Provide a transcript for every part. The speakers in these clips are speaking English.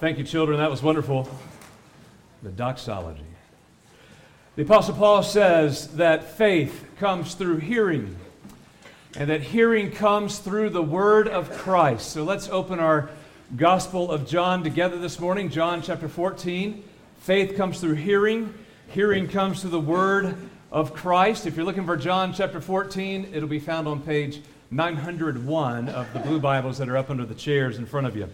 Thank you, children. That was wonderful. The doxology. The Apostle Paul says that faith comes through hearing, and that hearing comes through the word of Christ. So let's open our Gospel of John together this morning. John chapter 14. Faith comes through hearing. Hearing comes through the word of Christ. If you're looking for John chapter 14, it'll be found on page 901 of the blue Bibles that are up under the chairs in front of you.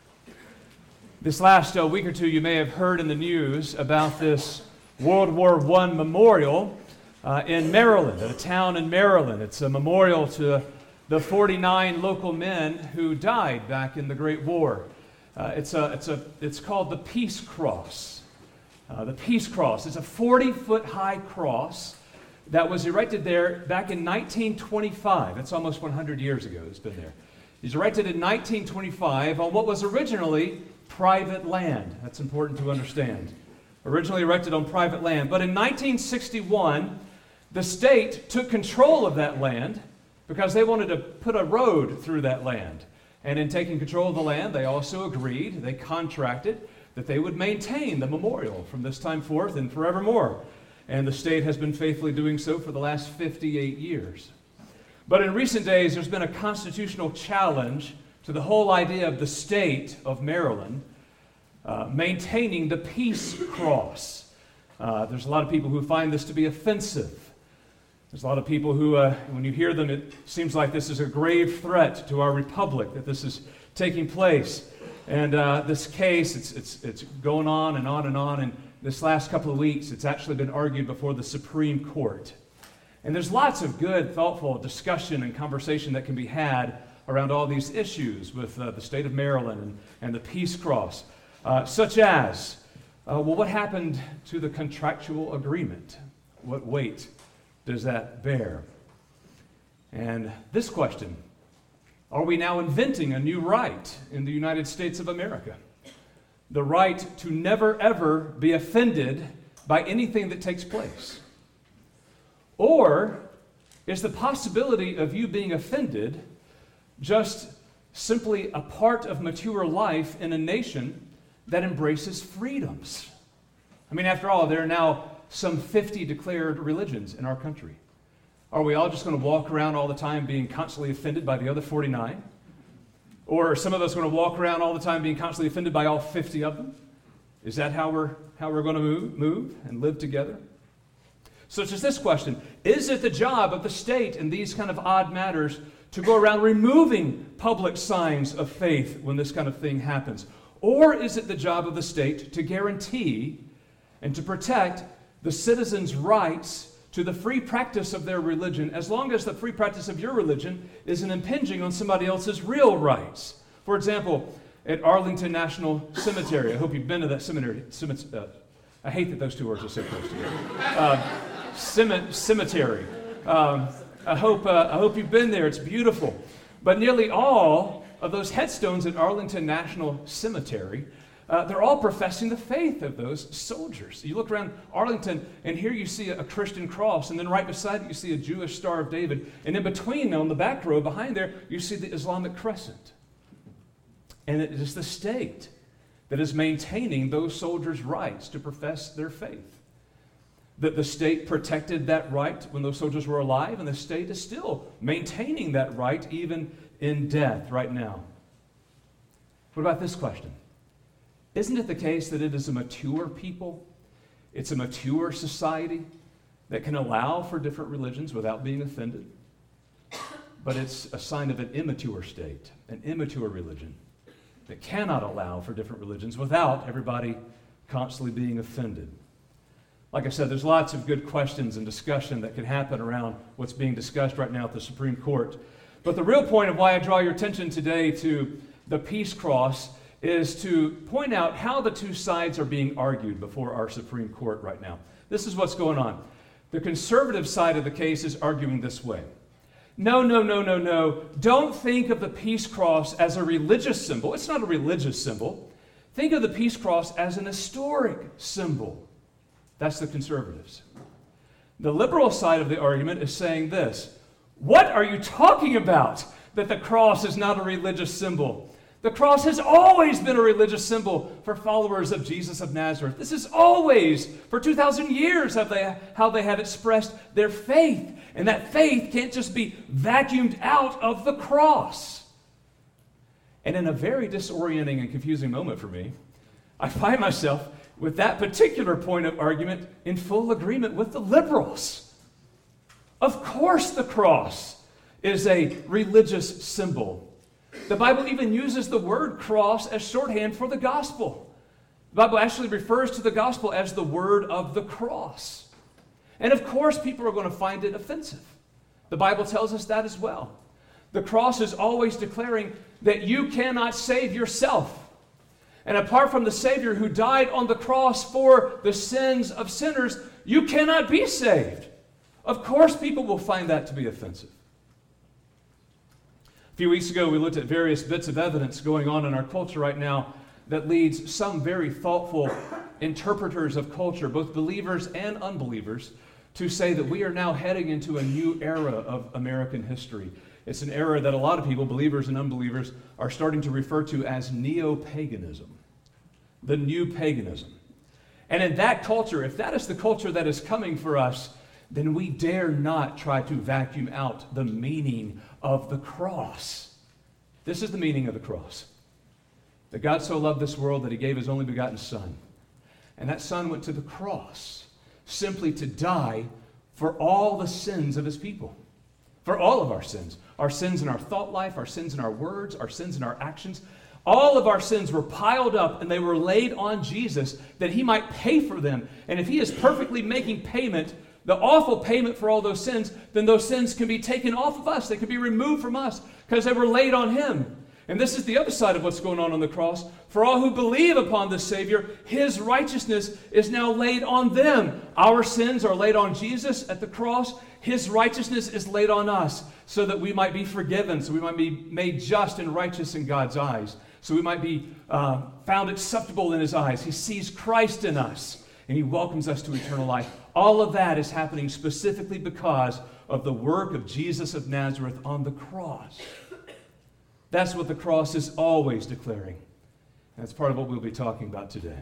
This last week or two, you may have heard in the news about this World War I memorial in Maryland, at a town in Maryland. It's a memorial to the 49 local men who died back in the Great War. It's called the Peace Cross. The Peace Cross. It's a 40-foot high cross that was erected there back in 1925. That's almost 100 years ago it's been there. It was erected in 1925 on what was originally private land. That's important to understand. Originally erected on private land. But in 1961, the state took control of that land because they wanted to put a road through that land. And in taking control of the land, they also agreed, they contracted, that they would maintain the memorial from this time forth and forevermore. And the state has been faithfully doing so for the last 58 years. But in recent days, there's been a constitutional challenge to the whole idea of the state of Maryland maintaining the Peace Cross. There's a lot of people who find this to be offensive. There's a lot of people who, when you hear them, it seems like this is a grave threat to our republic, that this is taking place. And this case, it's going on and on and on. And this last couple of weeks, it's actually been argued before the Supreme Court. And there's lots of good, thoughtful discussion and conversation that can be had around all these issues with the state of Maryland and the Peace Cross, such as, what happened to the contractual agreement? What weight does that bear? And this question, are we now inventing a new right in the United States of America? The right to never, ever be offended by anything that takes place? Or is the possibility of you being offended just simply a part of mature life in a nation that embraces freedoms? I mean, after all, there are now some 50 declared religions in our country. Are we all just going to walk around all the time being constantly offended by the other 49? Or are some of us going to walk around all the time being constantly offended by all 50 of them? Is that how we're going to move and live together? Such as this question: is it the job of the state in these kind of odd matters to go around removing public signs of faith when this kind of thing happens? Or is it the job of the state to guarantee and to protect the citizens' rights to the free practice of their religion, as long as the free practice of your religion isn't impinging on somebody else's real rights? For example, at Arlington National Cemetery, I hope you've been to that cemetery. I hate that those two words are so close together. Cemetery. I hope you've been there. It's beautiful. But nearly all of those headstones at Arlington National Cemetery, they're all professing the faith of those soldiers. You look around Arlington, and here you see a Christian cross, and then right beside it you see a Jewish Star of David, and in between, on the back row behind there, you see the Islamic crescent. And it is the state that is maintaining those soldiers' rights to profess their faith. That the state protected that right when those soldiers were alive, and the state is still maintaining that right even in death right now. What about this question? Isn't it the case that it is a mature people, it's a mature society that can allow for different religions without being offended? But it's a sign of an immature state, an immature religion that cannot allow for different religions without everybody constantly being offended. Like I said, there's lots of good questions and discussion that can happen around what's being discussed right now at the Supreme Court. But the real point of why I draw your attention today to the Peace Cross is to point out how the two sides are being argued before our Supreme Court right now. This is what's going on. The conservative side of the case is arguing this way. No. Don't think of the Peace Cross as a religious symbol. It's not a religious symbol. Think of the Peace Cross as an historic symbol. That's the conservatives. The liberal side of the argument is saying this: what are you talking about? That the cross is not a religious symbol. The cross has always been a religious symbol for followers of Jesus of Nazareth. This is always, for 2,000 years, how they have expressed their faith. And that faith can't just be vacuumed out of the cross. And in a very disorienting and confusing moment for me, I find myself with that particular point of argument in full agreement with the liberals. Of course the cross is a religious symbol. The Bible even uses the word cross as shorthand for the gospel. The Bible actually refers to the gospel as the word of the cross. And of course, people are going to find it offensive. The Bible tells us that as well. The cross is always declaring that you cannot save yourself. And apart from the Savior who died on the cross for the sins of sinners, you cannot be saved. Of course, people will find that to be offensive. A few weeks ago, we looked at various bits of evidence going on in our culture right now that leads some very thoughtful interpreters of culture, both believers and unbelievers, to say that we are now heading into a new era of American history. It's an era that a lot of people, believers and unbelievers, are starting to refer to as neo-paganism, the new paganism. And in that culture, if that is the culture that is coming for us, then we dare not try to vacuum out the meaning of the cross. This is the meaning of the cross. That God so loved this world that he gave his only begotten Son. And that Son went to the cross simply to die for all the sins of his people. For all of our sins. Our sins in our thought life, our sins in our words, our sins in our actions. All of our sins were piled up and they were laid on Jesus that he might pay for them. And if he is perfectly making payment, the awful payment for all those sins, then those sins can be taken off of us. They can be removed from us because they were laid on him. And this is the other side of what's going on the cross. For all who believe upon the Savior, his righteousness is now laid on them. Our sins are laid on Jesus at the cross. His righteousness is laid on us so that we might be forgiven, so we might be made just and righteous in God's eyes, so we might be found acceptable in his eyes. He sees Christ in us, and he welcomes us to eternal life. All of that is happening specifically because of the work of Jesus of Nazareth on the cross. That's what the cross is always declaring. That's part of what we'll be talking about today.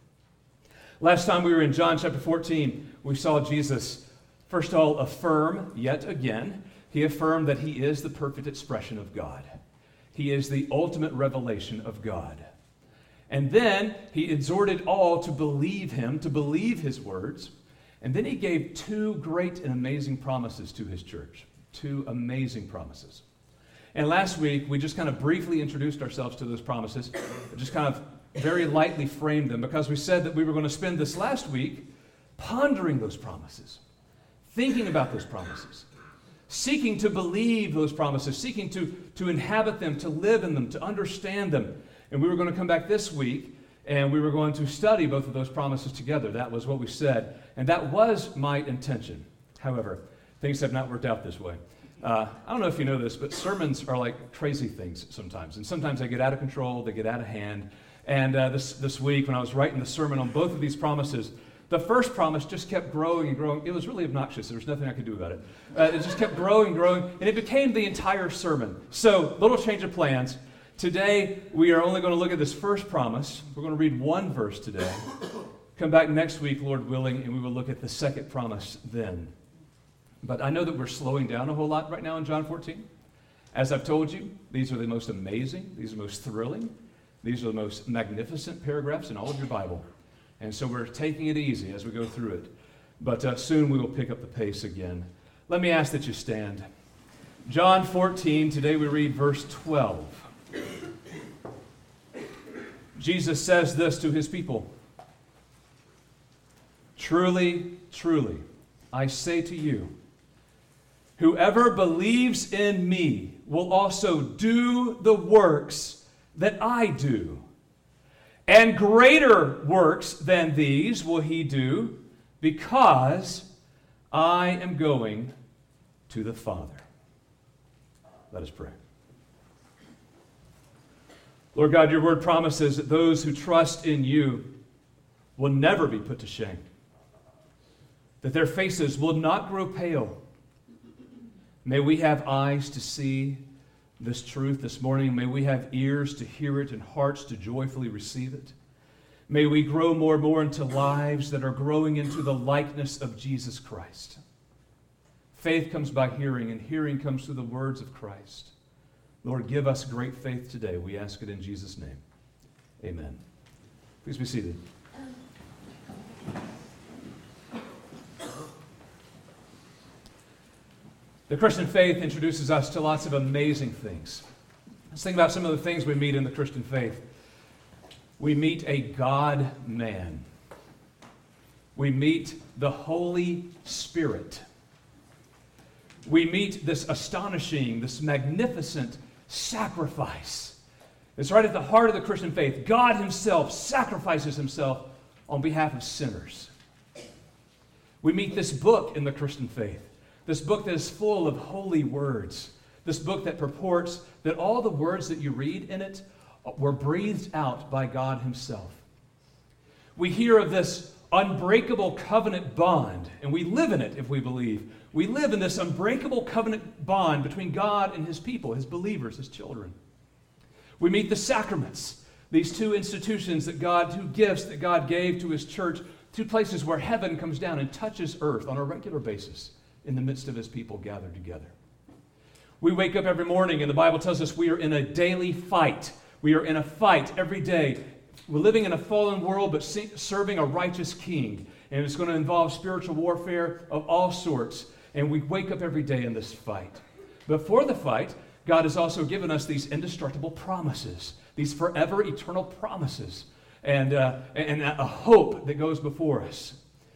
Last time we were in John chapter 14, we saw Jesus, first of all, affirm yet again. He affirmed that he is the perfect expression of God. He is the ultimate revelation of God. And then he exhorted all to believe him, to believe his words. And then he gave two great and amazing promises to his church. Two amazing promises. And last week, we just kind of briefly introduced ourselves to those promises, just kind of very lightly framed them, because we said that we were going to spend this last week pondering those promises, thinking about those promises, seeking to believe those promises, seeking to inhabit them, to live in them, to understand them. And we were going to come back this week, and we were going to study both of those promises together. That was what we said, and that was my intention. However, things have not worked out this way. I don't know if you know this, but sermons are like crazy things sometimes. And sometimes they get out of control, they get out of hand. And this week, when I was writing the sermon on both of these promises, the first promise just kept growing and growing. It was really obnoxious. There was nothing I could do about it. It just kept growing and growing, and it became the entire sermon. So, little change of plans. Today, we are only going to look at this first promise. We're going to read one verse today. Come back next week, Lord willing, and we will look at the second promise then. But I know that we're slowing down a whole lot right now in John 14. As I've told you, these are the most amazing, these are the most thrilling, these are the most magnificent paragraphs in all of your Bible. And so we're taking it easy as we go through it. But soon we will pick up the pace again. Let me ask that you stand. John 14, today we read verse 12. Jesus says this to his people. Truly, truly, I say to you, whoever believes in me will also do the works that I do. And greater works than these will he do, because I am going to the Father. Let us pray. Lord God, your word promises that those who trust in you will never be put to shame, that their faces will not grow pale. May we have eyes to see, this truth this morning. May we have ears to hear it and hearts to joyfully receive it. May we grow more and more into lives that are growing into the likeness of Jesus Christ. Faith comes by hearing, and hearing comes through the words of Christ. Lord, give us great faith today. We ask it in Jesus' name. Amen. Please be seated. The Christian faith introduces us to lots of amazing things. Let's think about some of the things we meet in the Christian faith. We meet a God-man. We meet the Holy Spirit. We meet this astonishing, this magnificent sacrifice. It's right at the heart of the Christian faith. God himself sacrifices himself on behalf of sinners. We meet this book in the Christian faith. This book that is full of holy words. This book that purports that all the words that you read in it were breathed out by God himself. We hear of this unbreakable covenant bond, and we live in it if we believe. We live in this unbreakable covenant bond between God and his people, his believers, his children. We meet the sacraments, these two institutions two gifts that God gave to his church, two places where heaven comes down and touches earth on a regular basis in the midst of his people gathered together. We wake up every morning and the Bible tells us we are in a daily fight. We are in a fight every day. We're living in a fallen world but serving a righteous king. And it's going to involve spiritual warfare of all sorts. And we wake up every day in this fight. But for the fight, God has also given us these indestructible promises, these forever eternal promises, and a hope that goes before us.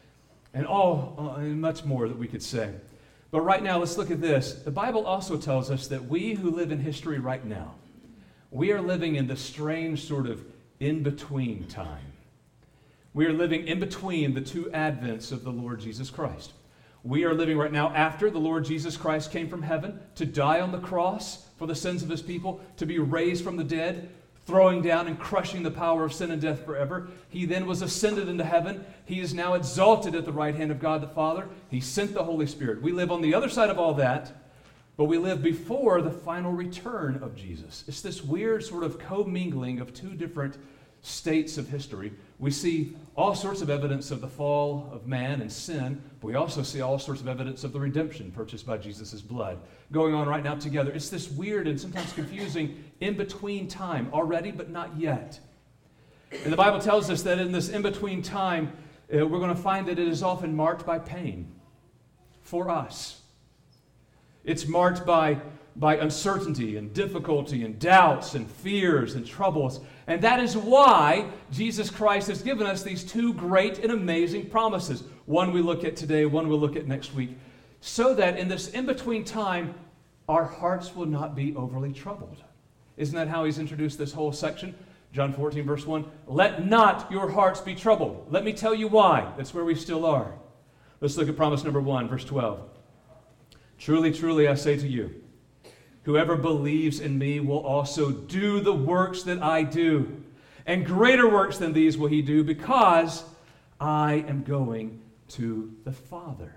And much more that we could say. But right now, let's look at this. The Bible also tells us that we who live in history right now, we are living in the strange sort of in-between time. We are living in between the two advents of the Lord Jesus Christ. We are living right now after the Lord Jesus Christ came from heaven to die on the cross for the sins of his people, to be raised from the dead, throwing down and crushing the power of sin and death forever. He then was ascended into heaven. He is now exalted at the right hand of God the Father. He sent the Holy Spirit. We live on the other side of all that, but we live before the final return of Jesus. It's this weird sort of commingling of two different states of history. We see all sorts of evidence of the fall of man and sin, but we also see all sorts of evidence of the redemption purchased by Jesus' blood going on right now together. It's this weird and sometimes confusing in-between time, already but not yet. And the Bible tells us that in this in-between time, we're going to find that it is often marked by pain for us. It's marked by uncertainty and difficulty and doubts and fears and troubles. And that is why Jesus Christ has given us these two great and amazing promises. One we look at today, one we'll look at next week. So that in this in-between time, our hearts will not be overly troubled. Isn't that how he's introduced this whole section? John 14, verse 1. Let not your hearts be troubled. Let me tell you why. That's where we still are. Let's look at promise number 1, verse 12. Truly, truly, I say to you, whoever believes in me will also do the works that I do. And greater works than these will he do, because I am going to the Father.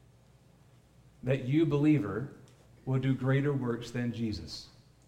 That you, believer, will do greater works than Jesus.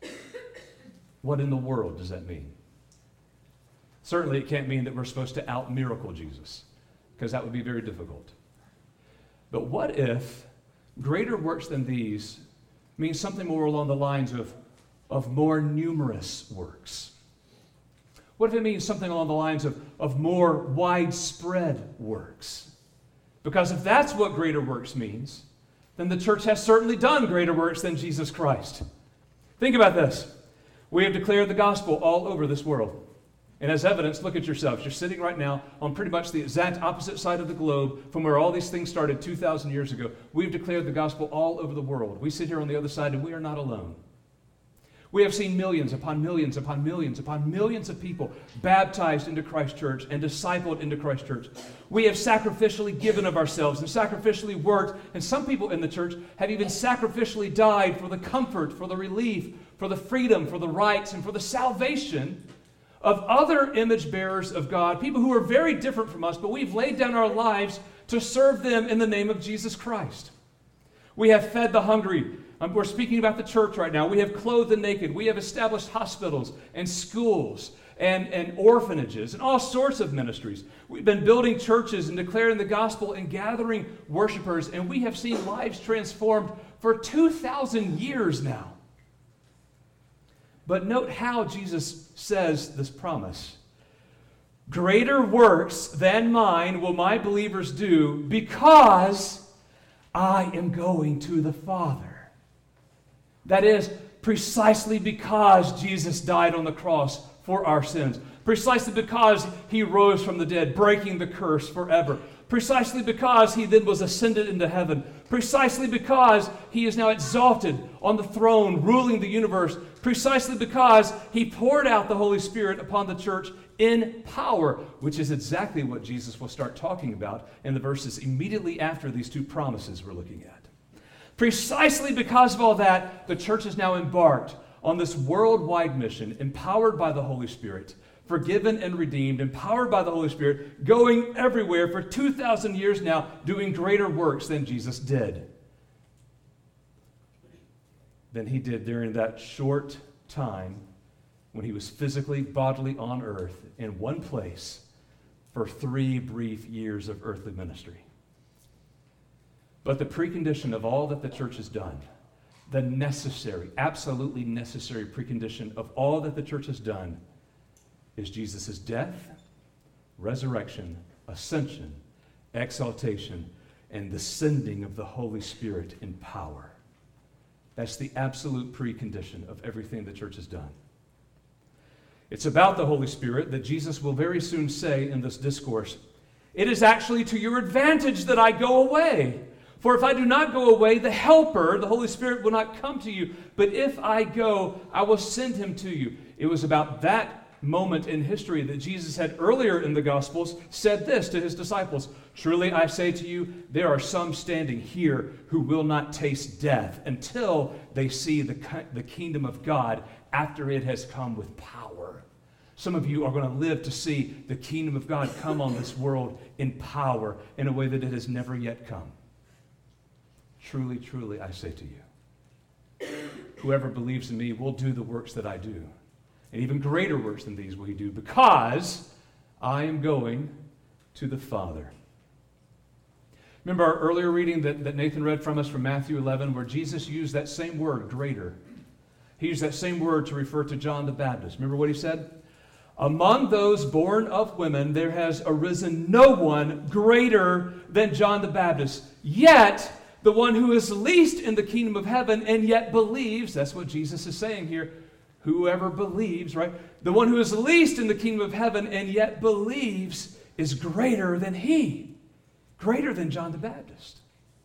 What in the world does that mean? Certainly it can't mean that we're supposed to out-miracle Jesus, because that would be very difficult. But what if greater works than these means something more along the lines of more numerous works? What if it means something along the lines of more widespread works? Because if that's what greater works means, then the church has certainly done greater works than Jesus Christ. Think about this. We have declared the gospel all over this world. And as evidence, look at yourselves. You're sitting right now on pretty much the exact opposite side of the globe from where all these things started 2,000 years ago. We've declared the gospel all over the world. We sit here on the other side and we are not alone. We have seen millions upon millions upon millions upon millions of people baptized into Christ Church and discipled into Christ Church. We have sacrificially given of ourselves and sacrificially worked, and some people in the church have even sacrificially died for the comfort, for the relief, for the freedom, for the rights, and for the salvation of other image bearers of God, people who are very different from us, but we've laid down our lives to serve them in the name of Jesus Christ. We have fed the hungry We're speaking about the church right now. We have clothed the naked. We have established hospitals and schools and orphanages and all sorts of ministries. We've been building churches and declaring the gospel and gathering worshipers, and we have seen lives transformed for 2,000 years now. But note how Jesus says this promise. Greater works than mine will my believers do because I am going to the Father. That is, precisely because Jesus died on the cross for our sins. Precisely because he rose from the dead, breaking the curse forever. Precisely because he then was ascended into heaven. Precisely because he is now exalted on the throne, ruling the universe. Precisely because he poured out the Holy Spirit upon the church in power, which is exactly what Jesus will start talking about in the verses immediately after these two promises we're looking at. Precisely because of all that, the church is now embarked on this worldwide mission, empowered by the Holy Spirit, forgiven and redeemed, empowered by the Holy Spirit, going everywhere for 2,000 years now, doing greater works than Jesus did. Than he did during that short time when he was physically, bodily on earth in one place for 3 brief years of earthly ministry. But the precondition of all that the church has done, the necessary, absolutely necessary precondition of all that the church has done is Jesus' death, resurrection, ascension, exaltation, and the sending of the Holy Spirit in power. That's the absolute precondition of everything the church has done. It's about the Holy Spirit that Jesus will very soon say in this discourse, "It is actually to your advantage that I go away. For if I do not go away, the Helper, the Holy Spirit, will not come to you. But if I go, I will send him to you." It was about that moment in history that Jesus had earlier in the Gospels said this to his disciples, "Truly I say to you, there are some standing here who will not taste death until they see the kingdom of God after it has come with power." Some of you are going to live to see the kingdom of God come on this world in power in a way that it has never yet come. Truly, truly, I say to you, whoever believes in me will do the works that I do. And even greater works than these will he do, because I am going to the Father. Remember our earlier reading that Nathan read from us from Matthew 11, where Jesus used that same word, greater. He used that same word to refer to John the Baptist. Remember what he said? "Among those born of women, there has arisen no one greater than John the Baptist. Yet, the one who is least in the kingdom of heaven and yet believes," that's what Jesus is saying here, whoever believes, right? "The one who is least in the kingdom of heaven and yet believes is greater than he," greater than John the Baptist.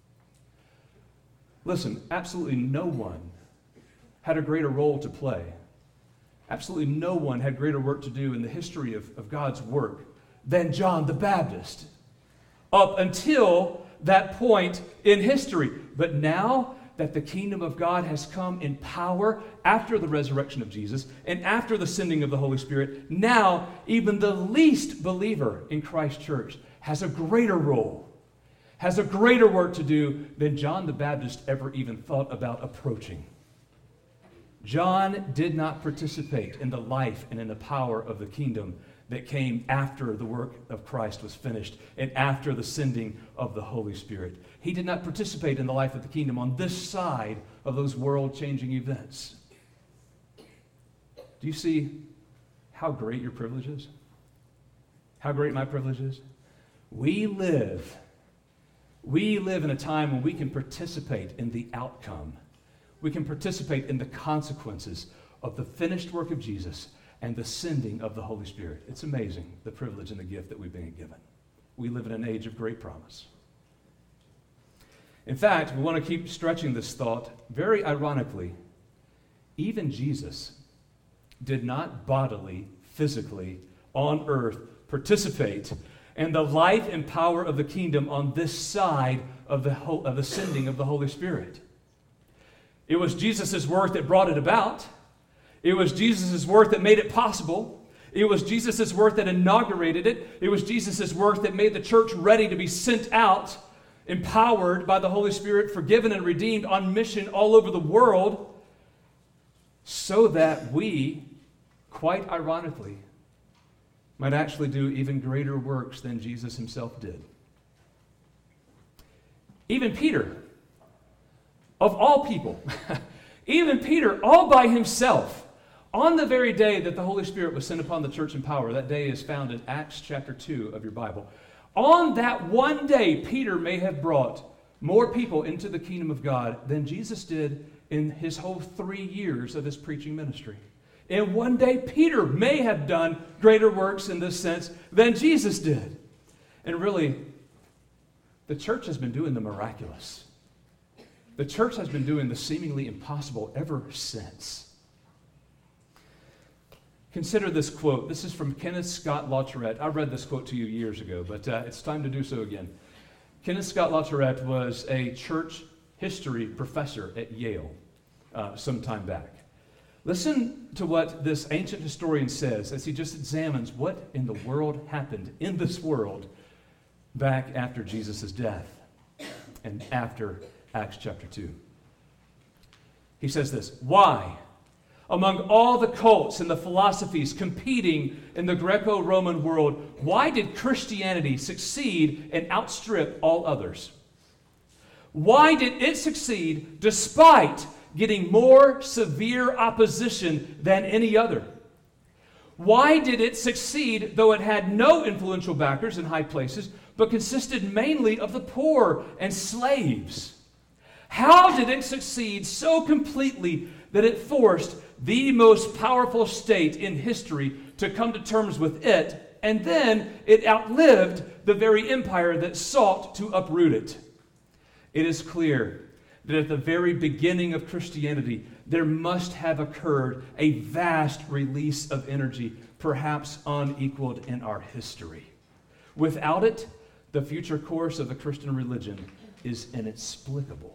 Listen, absolutely no one had a greater role to play. Absolutely no one had greater work to do in the history of God's work than John the Baptist, up until that point in history. But now that the kingdom of God has come in power after the resurrection of Jesus and after the sending of the Holy Spirit, now even the least believer in Christ's church has a greater role, has a greater work to do than John the Baptist ever even thought about approaching. John did not participate in the life and in the power of the kingdom that came after the work of Christ was finished and after the sending of the Holy Spirit. He did not participate in the life of the kingdom on this side of those world-changing events. Do you see how great your privilege is? How great my privilege is? We live in a time when we can participate in the outcome. We can participate in the consequences of the finished work of Jesus and the sending of the Holy Spirit. It's amazing, the privilege and the gift that we've been given. We live in an age of great promise. In fact, we want to keep stretching this thought. Very ironically, even Jesus did not bodily, physically, on earth, participate in the life and power of the kingdom on this side of the sending of the Holy Spirit. It was Jesus' work that brought it about. It was Jesus' work that made it possible. It was Jesus' work that inaugurated it. It was Jesus' work that made the church ready to be sent out empowered by the Holy Spirit, forgiven and redeemed, on mission all over the world, so that we, quite ironically, might actually do even greater works than Jesus himself did. Even Peter, of all people, even Peter, all by himself, on the very day that the Holy Spirit was sent upon the church in power, that day is found in Acts chapter 2 of your Bible. On that one day, Peter may have brought more people into the kingdom of God than Jesus did in his whole 3 years of his preaching ministry. In one day, Peter may have done greater works in this sense than Jesus did. And really, the church has been doing the miraculous. The church has been doing the seemingly impossible ever since. Consider this quote. This is from Kenneth Scott Latourette. I read this quote to you years ago, but it's time to do so again. Kenneth Scott Latourette was a church history professor at Yale some time back. Listen to what this ancient historian says as he just examines what in the world happened in this world back after Jesus' death and after Acts chapter 2. He says this: why, among all the cults and the philosophies competing in the Greco-Roman world, why did Christianity succeed and outstrip all others? Why did it succeed despite getting more severe opposition than any other? Why did it succeed though it had no influential backers in high places, but consisted mainly of the poor and slaves? How did it succeed so completely that it forced the most powerful state in history to come to terms with it, and then it outlived the very empire that sought to uproot it? It is clear that at the very beginning of Christianity, there must have occurred a vast release of energy, perhaps unequaled in our history. Without it, the future course of the Christian religion is inexplicable.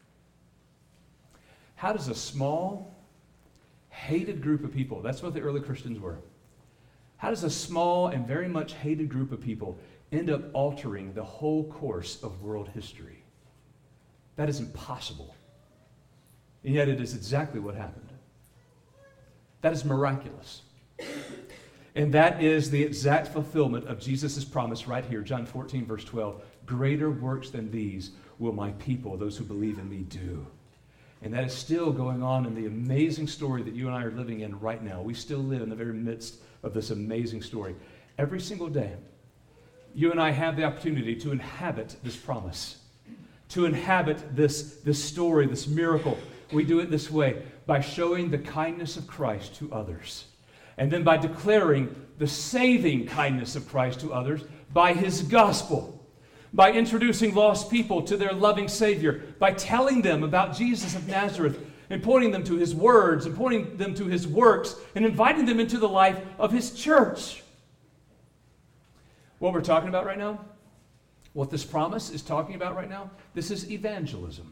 How does a small, hated group of people, that's what the early Christians were, how does a small and very much hated group of people end up altering the whole course of world history? That is impossible. And yet it is exactly what happened. That is miraculous. And that is the exact fulfillment of Jesus' promise right here, John 14, verse 12. Greater works than these will my people, those who believe in me, do. And that is still going on in the amazing story that you and I are living in right now. We still live in the very midst of this amazing story. Every single day, you and I have the opportunity to inhabit this promise, to inhabit this story, this miracle. We do it this way, by showing the kindness of Christ to others. And then by declaring the saving kindness of Christ to others by his gospel. By introducing lost people to their loving Savior, by telling them about Jesus of Nazareth and pointing them to his words and pointing them to his works and inviting them into the life of his church. What we're talking about right now, what this promise is talking about right now, this is evangelism.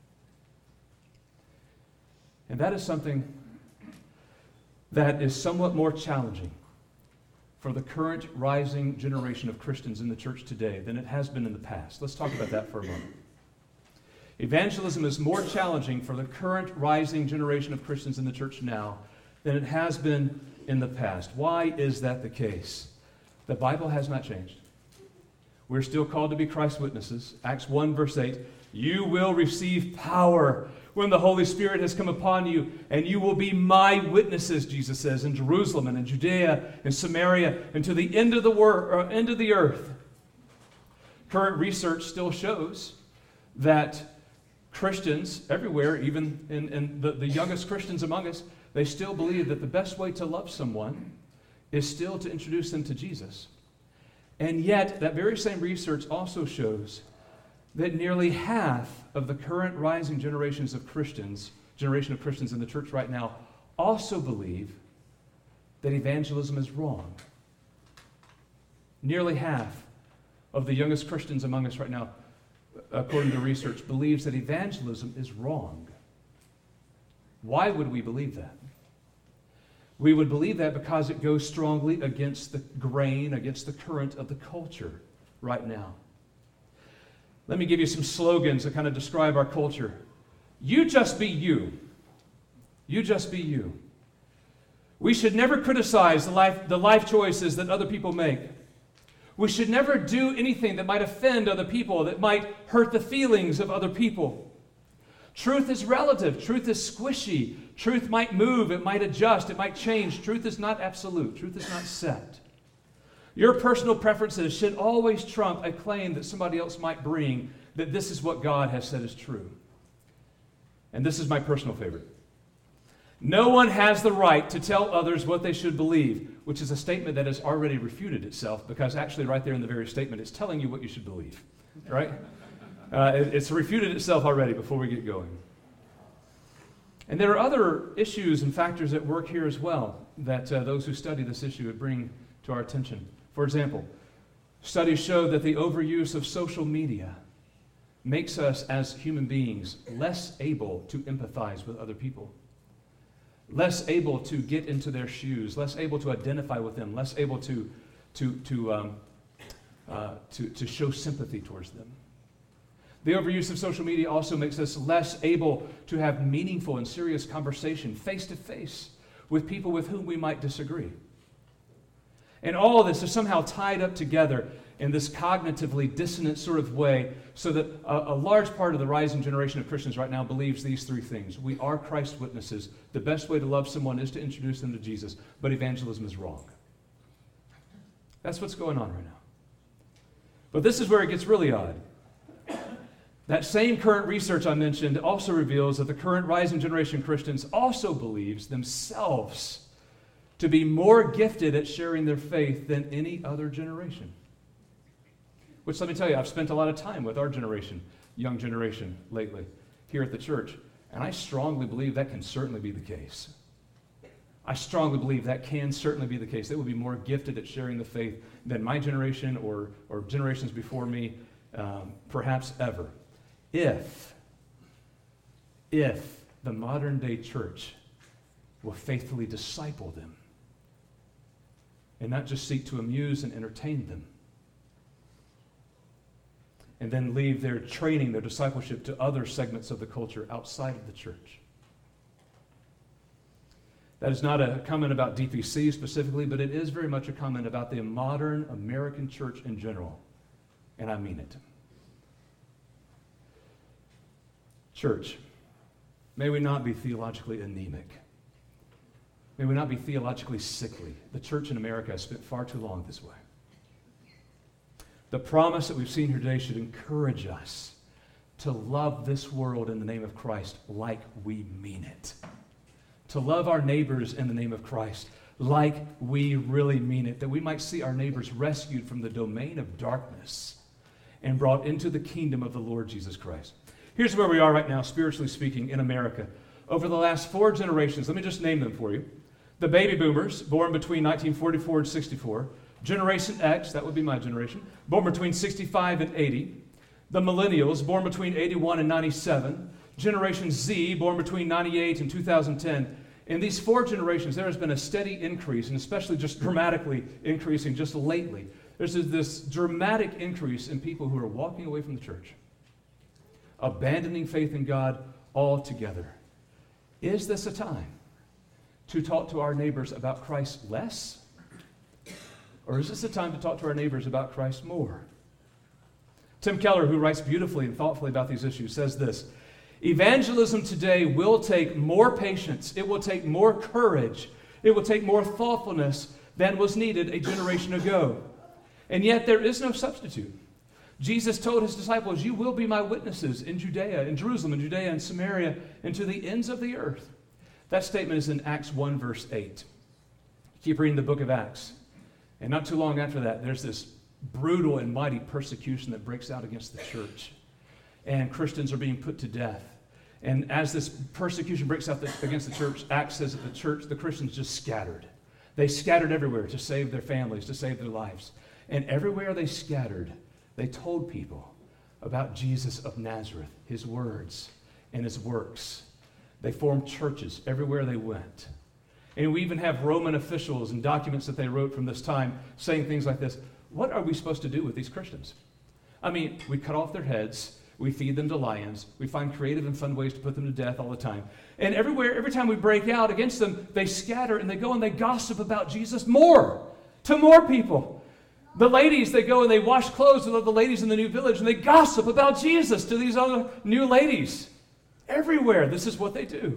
And that is something that is somewhat more challenging for the current rising generation of Christians in the church today than it has been in the past. Let's talk about that for a moment. Evangelism is more challenging for the current rising generation of Christians in the church now than it has been in the past. Why is that the case? The Bible has not changed. We're still called to be Christ's witnesses. Acts 1, verse 8, you will receive power when the Holy Spirit has come upon you, and you will be my witnesses, Jesus says, in Jerusalem and in Judea and Samaria and to the end of the earth. Current research still shows that Christians everywhere, even in the youngest Christians among us, they still believe that the best way to love someone is still to introduce them to Jesus. And yet, that very same research also shows that nearly half of the current rising generation of Christians in the church right now also believe that evangelism is wrong. Nearly half of the youngest Christians among us right now, according to research, believes that evangelism is wrong. Why would we believe that? We would believe that because it goes strongly against the grain, against the current of the culture right now. Let me give you some slogans that kind of describe our culture. You just be you. You just be you. We should never criticize the life choices that other people make. We should never do anything that might offend other people, that might hurt the feelings of other people. Truth is relative. Truth is squishy. Truth might move. It might adjust. It might change. Truth is not absolute. Truth is not set. Your personal preferences should always trump a claim that somebody else might bring that this is what God has said is true. And this is my personal favorite. No one has the right to tell others what they should believe, which is a statement that has already refuted itself, because actually right there in the very statement it's telling you what you should believe, right? It's refuted itself already before we get going. And there are other issues and factors at work here as well that those who study this issue would bring to our attention. For example, studies show that the overuse of social media makes us as human beings less able to empathize with other people, less able to get into their shoes, less able to identify with them, less able to show sympathy towards them. The overuse of social media also makes us less able to have meaningful and serious conversation face to face with people with whom we might disagree. And all of this is somehow tied up together in this cognitively dissonant sort of way, so that a large part of the rising generation of Christians right now believes these three things. We are Christ witnesses. The best way to love someone is to introduce them to Jesus, but evangelism is wrong. That's what's going on right now. But this is where it gets really odd. That same current research I mentioned also reveals that the current rising generation of Christians also believes themselves to be more gifted at sharing their faith than any other generation. Which, let me tell you, I've spent a lot of time with our generation, young generation, lately, here at the church, and I strongly believe that can certainly be the case. I strongly believe that can certainly be the case. They will be more gifted at sharing the faith than my generation or generations before me, perhaps ever. If the modern day church will faithfully disciple them and not just seek to amuse and entertain them, and then leave their training, their discipleship to other segments of the culture outside of the church. That is not a comment about DPC specifically, but it is very much a comment about the modern American church in general, and I mean it. Church, may we not be theologically anemic. May we not be theologically sickly. The church in America has spent far too long this way. The promise that we've seen here today should encourage us to love this world in the name of Christ like we mean it. To love our neighbors in the name of Christ like we really mean it. That we might see our neighbors rescued from the domain of darkness and brought into the kingdom of the Lord Jesus Christ. Here's where we are right now, spiritually speaking, in America. Over the last 4 generations, let me just name them for you. The baby boomers, born between 1944 and 64. Generation X, that would be my generation, born between 65 and 80. The millennials, born between 81 and 97. Generation Z, born between 98 and 2010. In these 4 generations, there has been a steady increase, and especially just dramatically increasing just lately. There's this dramatic increase in people who are walking away from the church, abandoning faith in God altogether. Is this a time to talk to our neighbors about Christ less? Or is this a time to talk to our neighbors about Christ more? Tim Keller, who writes beautifully and thoughtfully about these issues, says this: evangelism today will take more patience, it will take more courage, it will take more thoughtfulness than was needed a generation ago. And yet there is no substitute. Jesus told his disciples, you will be my witnesses in Judea, in Jerusalem, in Judea and Samaria, and to the ends of the earth. That statement is in Acts 1, verse 8. Keep reading the book of Acts. And not too long after that, there's this brutal and mighty persecution that breaks out against the church. And Christians are being put to death. And as this persecution breaks out against the church, Acts says that the Christians just scattered. They scattered everywhere to save their families, to save their lives. And everywhere they scattered, they told people about Jesus of Nazareth, his words and his works. They formed churches everywhere they went. And we even have Roman officials and documents that they wrote from this time saying things like this: what are we supposed to do with these Christians? I mean, we cut off their heads. We feed them to lions. We find creative and fun ways to put them to death all the time. And every time we break out against them, they scatter and they go and they gossip about Jesus more, to more people. The ladies, they go and they wash clothes with the ladies in the new village and they gossip about Jesus to these other new ladies. Everywhere, this is what they do.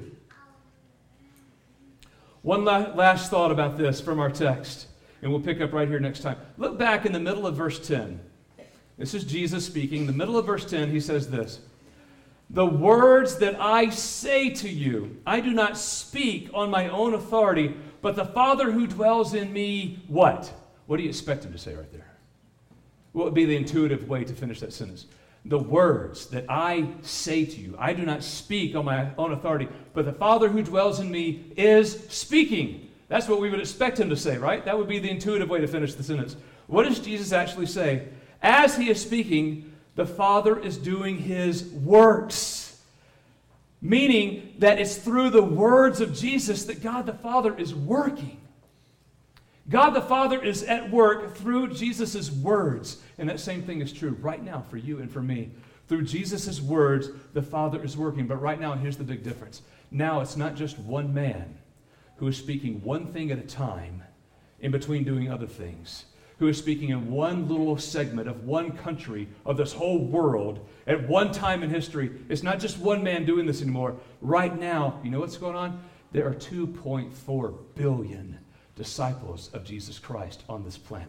One last thought about this from our text, and we'll pick up right here next time. Look back in the middle of verse 10. This is Jesus speaking. In the middle of verse 10, he says this: "The words that I say to you, I do not speak on my own authority, but the Father who dwells in me," what? What do you expect him to say right there? What would be the intuitive way to finish that sentence? The words that I say to you, I do not speak on my own authority, but the Father who dwells in me is speaking. That's what we would expect him to say, right? That would be the intuitive way to finish the sentence. What does Jesus actually say? As he is speaking, the Father is doing his works. Meaning that it's through the words of Jesus that God the Father is working. God the Father is at work through Jesus' words. And that same thing is true right now for you and for me. Through Jesus' words, the Father is working. But right now, here's the big difference. Now it's not just one man who is speaking one thing at a time in between doing other things, who is speaking in one little segment of one country of this whole world at one time in history. It's not just one man doing this anymore. Right now, you know what's going on? There are 2.4 billion disciples of Jesus Christ on this planet.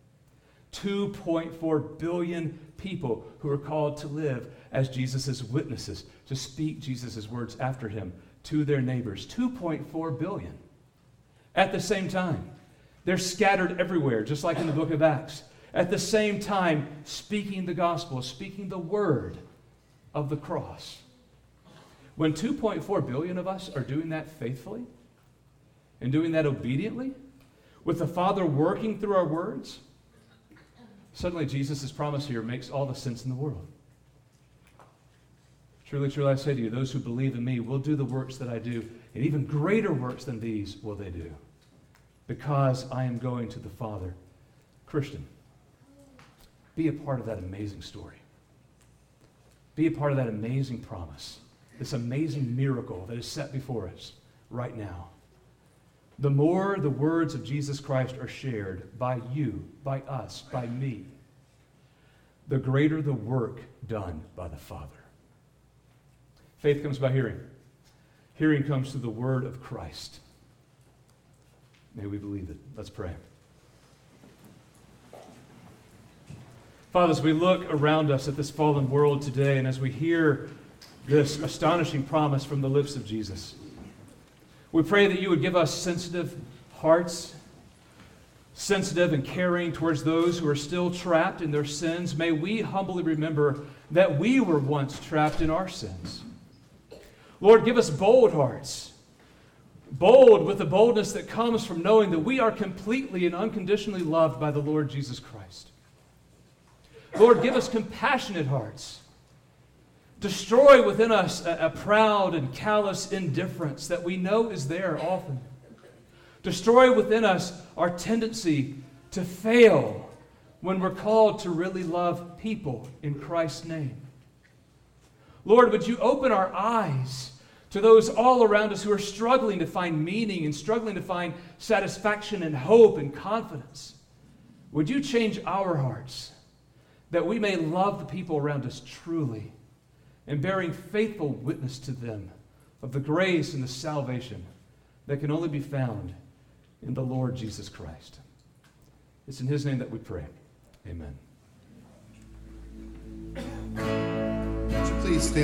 2.4 billion people who are called to live as Jesus' witnesses, to speak Jesus' words after him to their neighbors. 2.4 billion. At the same time, they're scattered everywhere, just like in the book of Acts. At the same time, speaking the gospel, speaking the word of the cross. When 2.4 billion of us are doing that faithfully and doing that obediently, with the Father working through our words, suddenly Jesus' promise here makes all the sense in the world. Truly, truly, I say to you, those who believe in me will do the works that I do, and even greater works than these will they do, because I am going to the Father. Christian, be a part of that amazing story. Be a part of that amazing promise, this amazing miracle that is set before us right now. The more the words of Jesus Christ are shared by you, by us, by me, the greater the work done by the Father. Faith comes by hearing. Hearing comes through the word of Christ. May we believe it. Let's pray. Father, as we look around us at this fallen world today, and as we hear this astonishing promise from the lips of Jesus, we pray that you would give us sensitive hearts, sensitive and caring towards those who are still trapped in their sins. May we humbly remember that we were once trapped in our sins. Lord, give us bold hearts, bold with the boldness that comes from knowing that we are completely and unconditionally loved by the Lord Jesus Christ. Lord, give us compassionate hearts. Destroy within us a proud and callous indifference that we know is there often. Destroy within us our tendency to fail when we're called to really love people in Christ's name. Lord, would you open our eyes to those all around us who are struggling to find meaning and struggling to find satisfaction and hope and confidence? Would you change our hearts that we may love the people around us truly, and bearing faithful witness to them of the grace and the salvation that can only be found in the Lord Jesus Christ. It's in his name that we pray. Amen. Would you please stand?